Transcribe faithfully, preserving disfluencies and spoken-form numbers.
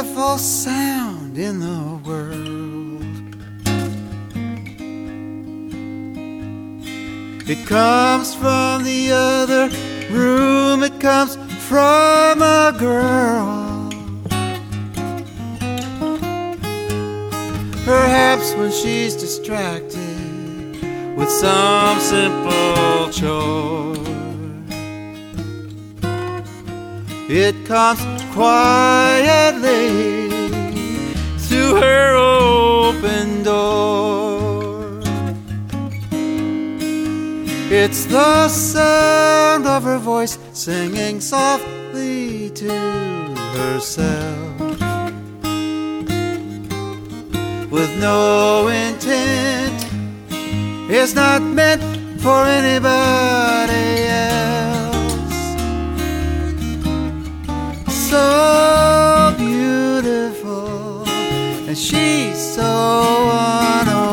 beautiful sound in the world. It comes from the other room, it comes from a girl. Perhaps when she's distracted with some simple chore, it comes quietly through her open door. It's the sound of her voice singing softly to herself, with no intent. It's not meant for anybody else. So beautiful, and she's so unaware.